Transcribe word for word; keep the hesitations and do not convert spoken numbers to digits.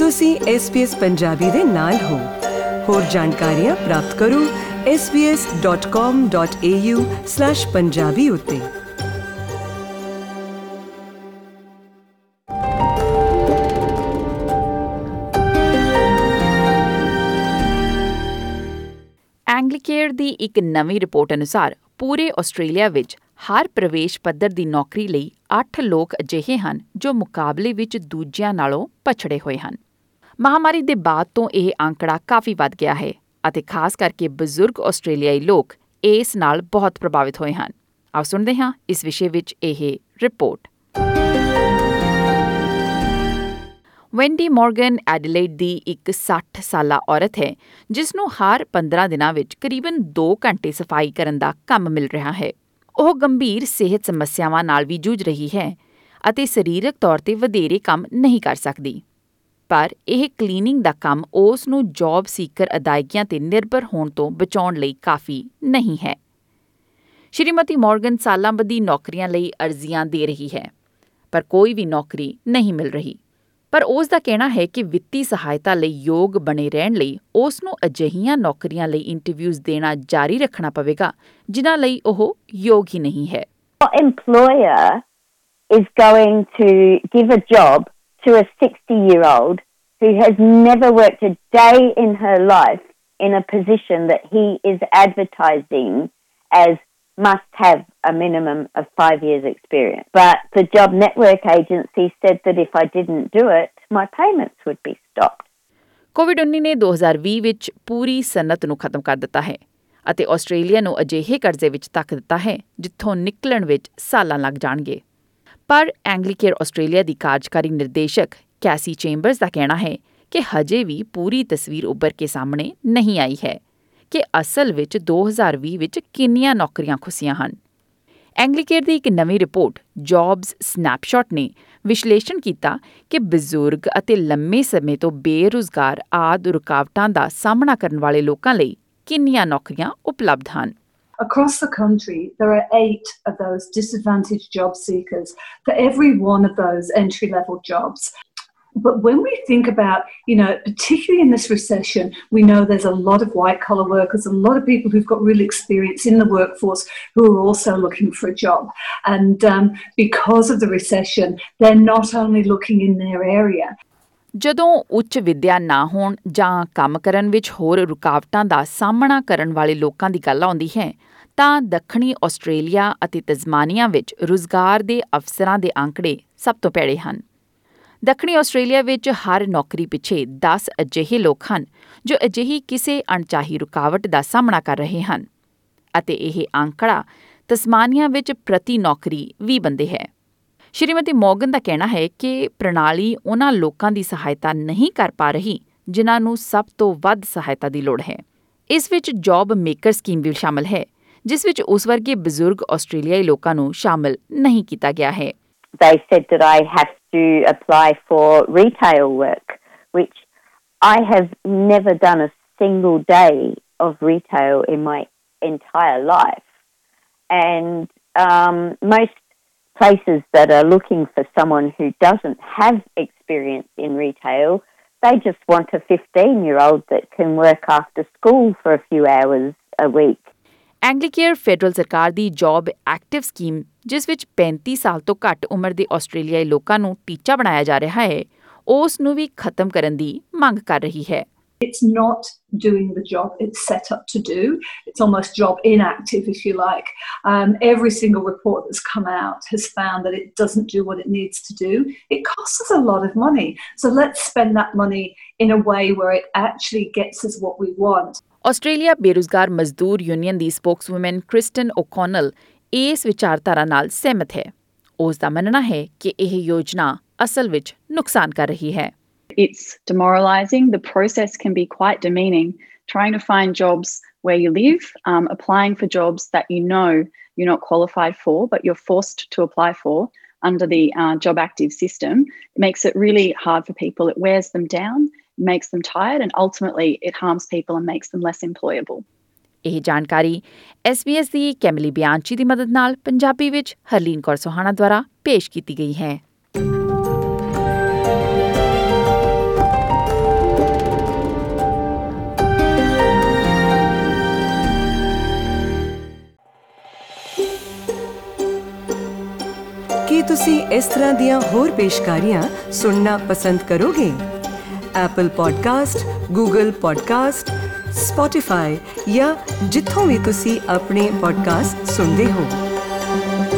ਤੁਸੀਂ S B S Punjabi ਦੇ ਨਾਲ ਹੋ। ਹੋਰ ਜਾਣਕਾਰੀਆਂ ਪ੍ਰਾਪਤ ਕਰੋ S B S dot com dot A U slash Punjabi ਉੱਤੇ। ਐਂਗਲੀਕੇਅਰ ਦੀ ਇੱਕ ਨਵੀਂ ਰਿਪੋਰਟ ਅਨੁਸਾਰ ਪੂਰੇ ਆਸਟ੍ਰੇਲੀਆ ਵਿੱਚ ਹਰ ਪ੍ਰਵੇਸ਼ ਪੱਧਰ ਦੀ ਨੌਕਰੀ ਲਈ ਅੱਠ ਲੋਕ ਅਜਿਹੇ ਹਨ ਜੋ ਮੁਕਾਬਲੇ ਵਿੱਚ ਦੂਜਿਆਂ ਨਾਲੋਂ ਪਛੜੇ ਹੋਏ ਹਨ। ਮਹਾਂਮਾਰੀ ਦੇ ਬਾਅਦ ਤੋਂ ਇਹ ਅੰਕੜਾ ਕਾਫੀ ਵੱਧ ਗਿਆ ਹੈ ਅਤੇ ਖਾਸ ਕਰਕੇ ਬਜ਼ੁਰਗ ਆਸਟ੍ਰੇਲੀਆਈ ਲੋਕ ਇਸ ਨਾਲ ਬਹੁਤ ਪ੍ਰਭਾਵਿਤ ਹੋਏ ਹਨ। ਆਓ ਸੁਣਦੇ ਹਾਂ ਇਸ ਵਿਸ਼ੇ ਵਿੱਚ ਇਹ ਰਿਪੋਰਟ। ਵੈਂਡੀ ਮੋਰਗਨ ਐਡੀਲੇਡ ਦੀ ਇੱਕ ਸੱਠ ਸਾਲਾ ਔਰਤ ਹੈ ਜਿਸ ਨੂੰ ਹਰ ਪੰਦਰਾਂ ਦਿਨਾਂ ਵਿੱਚ ਕਰੀਬਨ ਦੋ ਘੰਟੇ ਸਫਾਈ ਕਰਨ ਦਾ ਕੰਮ ਮਿਲ ਰਿਹਾ ਹੈ। ਉਹ ਗੰਭੀਰ ਸਿਹਤ ਸਮੱਸਿਆਵਾਂ ਨਾਲ ਵੀ ਜੂਝ ਰਹੀ ਹੈ ਅਤੇ ਸਰੀਰਕ ਤੌਰ 'ਤੇ ਵਧੇਰੇ ਕੰਮ ਨਹੀਂ ਕਰ ਸਕਦੀ, ਪਰ ਇਹ ਕਲੀਨਿੰਗ ਦਾ ਕੰਮ ਉਸ ਨੂੰ ਜੌਬ ਸੀਕਰ ਅਦਾਇਗੀਆਂ 'ਤੇ ਨਿਰਭਰ ਹੋਣ ਤੋਂ ਬਚਾਉਣ ਲਈ ਕਾਫੀ ਨਹੀਂ ਹੈ। ਸ਼੍ਰੀਮਤੀ ਮੋਰਗਨ ਸਾਲਾਂ ਬੱਧੀ ਨੌਕਰੀਆਂ ਲਈ ਅਰਜ਼ੀਆਂ ਦੇ ਰਹੀ ਹੈ, ਪਰ ਕੋਈ ਵੀ ਨੌਕਰੀ ਨਹੀਂ ਮਿਲ ਰਹੀ। ਪਰ ਉਸ ਦਾ ਕਹਿਣਾ ਹੈ ਕਿ ਵਿੱਤੀ ਸਹਾਇਤਾ ਲਈ ਯੋਗ ਬਣੇ ਰਹਿਣ ਲਈ ਉਸ ਨੂੰ ਅਜਿਹੀਆਂ ਨੌਕਰੀਆਂ ਲਈ ਇੰਟਰਵਿਊਜ਼ ਦੇਣਾ ਜਾਰੀ ਰੱਖਣਾ ਪਵੇਗਾ ਜਿਨ੍ਹਾਂ ਲਈ ਉਹ ਯੋਗ ਹੀ ਨਹੀਂ ਹੈ। Employer is going to give a job to a sixty-year-old who has never worked a day in her life in a position that he is advertising as must have a minimum of five years experience. But the Job Network Agency said that if I didn't do it, my payments would be stopped. Covid ਉੱਨੀ ਨੇ ਦੋ ਹਜ਼ਾਰ ਵੀਹ ਵਿੱਚ ਪੂਰੀ ਸਨਅਤ ਨੂੰ ਖਤਮ ਕਰ ਦਿੱਤਾ ਹੈ ਅਤੇ ਆਸਟ੍ਰੇਲੀਆ ਨੂੰ ਅਜਿਹੇ ਕਰਜ਼ੇ ਵਿੱਚ ਧੱਕ ਦਿੱਤਾ ਹੈ ਜਿੱਥੋਂ ਨਿਕਲਣ ਵਿੱਚ ਸਾਲਾਂ ਲੱਗ ਜਾਣਗੇ। ਪਰ ਐਂਗਲੀਕੇਅਰ ਆਸਟ੍ਰੇਲੀਆ ਦੀ ਕਾਰਜਕਾਰੀ ਨਿਰਦੇਸ਼ਕ ਕੈਸੀ ਚੇਂਬਰਸ ਦਾ ਕਹਿਣਾ ਹੈ ਕਿ ਹਜੇ ਵੀ ਪੂਰੀ ਤਸਵੀਰ ਉੱਭਰ ਕੇ ਸਾਹਮਣੇ ਨਹੀਂ ਆਈ ਹੈ ਕਿ ਅਸਲ ਵਿੱਚ ਦੋ ਹਜ਼ਾਰ ਵੀਹ ਵਿੱਚ ਕਿੰਨੀਆਂ ਨੌਕਰੀਆਂ ਖੁੱਸੀਆਂ ਹਨ। ਐਂਗਲੀਕੇਅਰ ਦੀ ਇੱਕ ਨਵੀਂ ਰਿਪੋਰਟ ਜੌਬਸ ਸਨੈਪਸ਼ਾਟ ਨੇ ਵਿਸ਼ਲੇਸ਼ਣ ਕੀਤਾ ਕਿ ਬਜ਼ੁਰਗ ਅਤੇ ਲੰਮੇ ਸਮੇਂ ਤੋਂ ਬੇਰੁਜ਼ਗਾਰ ਆਦਿ ਰੁਕਾਵਟਾਂ ਦਾ ਸਾਹਮਣਾ ਕਰਨ ਵਾਲੇ ਲੋਕਾਂ ਲਈ ਕਿੰਨੀਆਂ ਨੌਕਰੀਆਂ ਉਪਲਬਧ ਹਨ। Across the country, there are eight of those disadvantaged job seekers for every one of those entry-level jobs. But when we think about, you know, particularly in this recession, we know there's a lot of white-collar workers, a lot of people who've got real experience in the workforce who are also looking for a job. And um, because of the recession, they're not only looking in their area. ਜਦੋਂ ਉੱਚ ਵਿੱਦਿਆ ਨਾ ਹੋਣ ਜਾਂ ਕੰਮ ਕਰਨ ਵਿੱਚ ਹੋਰ ਰੁਕਾਵਟਾਂ ਦਾ ਸਾਹਮਣਾ ਕਰਨ ਵਾਲੇ ਲੋਕਾਂ ਦੀ ਗੱਲ ਆਉਂਦੀ ਹੈ ਤਾਂ ਦੱਖਣੀ ਆਸਟ੍ਰੇਲੀਆ ਅਤੇ ਤਸਮਾਨੀਆ ਵਿੱਚ ਰੁਜ਼ਗਾਰ ਦੇ ਅਵਸਰਾਂ ਦੇ ਅੰਕੜੇ ਸਭ ਤੋਂ ਭੈੜੇ ਹਨ। ਦੱਖਣੀ ਆਸਟ੍ਰੇਲੀਆ ਵਿੱਚ ਹਰ ਨੌਕਰੀ ਪਿੱਛੇ ਦਸ ਅਜਿਹੇ ਲੋਕ ਹਨ ਜੋ ਅਜਿਹੀ ਕਿਸੇ ਅਣਚਾਹੀ ਰੁਕਾਵਟ ਦਾ ਸਾਹਮਣਾ ਕਰ ਰਹੇ ਹਨ ਅਤੇ ਇਹ ਅੰਕੜਾ ਤਸਮਾਨੀਆ ਵਿੱਚ ਪ੍ਰਤੀ ਨੌਕਰੀ ਵੀਹ ਬੰਦੇ ਹੈ। ਸ਼੍ਰੀਮਤੀ ਮੋਰਗਨ ਦਾ ਕਹਿਣਾ ਹੈ ਕਿ ਪ੍ਰਣਾਲੀ ਉਹਨਾਂ ਲੋਕਾਂ ਦੀ ਸਹਾਇਤਾ ਨਹੀਂ ਕਰ ਪਾ ਰਹੀ ਜਿਨ੍ਹਾਂ ਨੂੰ ਸਭ ਤੋਂ ਵੱਧ ਸਹਾਇਤਾ ਦੀ ਲੋੜ ਹੈ। ਇਸ ਵਿੱਚ ਜੌਬ ਮੇਕਰ ਸਕੀਮ ਵੀ ਸ਼ਾਮਲ ਹੈ ਜਿਸ ਵਿੱਚ ਉਸ ਵਰਗੇ ਬਜ਼ੁਰਗ ਆਸਟ੍ਰੇਲੀਆਈ ਲੋਕਾਂ ਨੂੰ ਸ਼ਾਮਲ ਨਹੀਂ ਕੀਤਾ ਗਿਆ ਹੈ। They said that I have to apply for retail work, which I have never done a single day of retail in my entire life. And um, most places that are looking for someone who doesn't have experience in retail, they just want a fifteen-year-old that can work after school for a few hours a week. Anglicare federal ਸਰਕਾਰ ਦੀ job active scheme ਜਿਸ ਵਿੱਚ ਪੈਂਤੀ ਸਾਲ ਤੋਂ ਘੱਟ ਉਮਰ ਦੇ ਆਸਟ੍ਰੇਲੀਆਈ ਲੋਕਾਂ ਨੂੰ ਟੀਚਾ ਬਣਾਇਆ ਜਾ ਰਿਹਾ ਹੈ ਉਸ ਨੂੰ ਵੀ ਖਤਮ ਕਰਨ ਦੀ ਮੰਗ ਕਰ ਰਹੀ ਹੈ। It's not doing the job it's set up to do. It's almost job inactive, if you like. Um, every single report that's come out has found that it doesn't do what it needs to do. It costs us a lot of money. So let's spend that money in a way where it actually gets us what we want. Australia ਬੇਰੁਜ਼ਗਾਰ ਮਜ਼ਦੂਰ union ਦੀ ਸਪੋਕਸਵੂਮਨ Kristen ਓਕੋਨਲ ਇਸ ਵਿਚਾਰਧਾਰਾ ਨਾਲ ਸਹਿਮਤ ਹੈ। ਉਸ ਦਾ ਮੰਨਣਾ ਹੈ ਕਿ ਇਹ ਯੋਜਨਾ ਅਸਲ ਵਿੱਚ ਨੁਕਸਾਨ ਕਰ ਰਹੀ ਹੈ। It's demoralising. The process can be quite demeaning. Trying to find jobs where you live, um, applying for jobs that you know you're not qualified for, but you're forced to apply for under the uh, Job Active system, it makes it really hard for people. It wears them down, makes them tired, and ultimately it harms people and makes them less employable. ਇਹ ਜਾਣਕਾਰੀ S B S ਦੀ Camille Bianchi ਦੀ ਮਦਦ ਨਾਲ ਪੰਜਾਬੀ ਵਿੱਚ ਹਰਲੀਨ ਕੌਰ ਸੋਹਾਣਾ ਦੁਆਰਾ ਪੇਸ਼ ਕੀਤੀ ਗਈ ਹੈ। ਤੁਸੀਂ ਇਸ ਤਰ੍ਹਾਂ ਦੀਆਂ ਹੋਰ ਪੇਸ਼ਕਾਰੀਆਂ ਸੁਣਨਾ ਪਸੰਦ ਕਰੋਗੇ? Apple podcast, Google podcast, Spotify ਜਾਂ ਜਿੱਥੋਂ ਵੀ ਤੁਸੀਂ ਆਪਣੇ ਪੋਡਕਾਸਟ ਸੁਣਦੇ ਹੋ।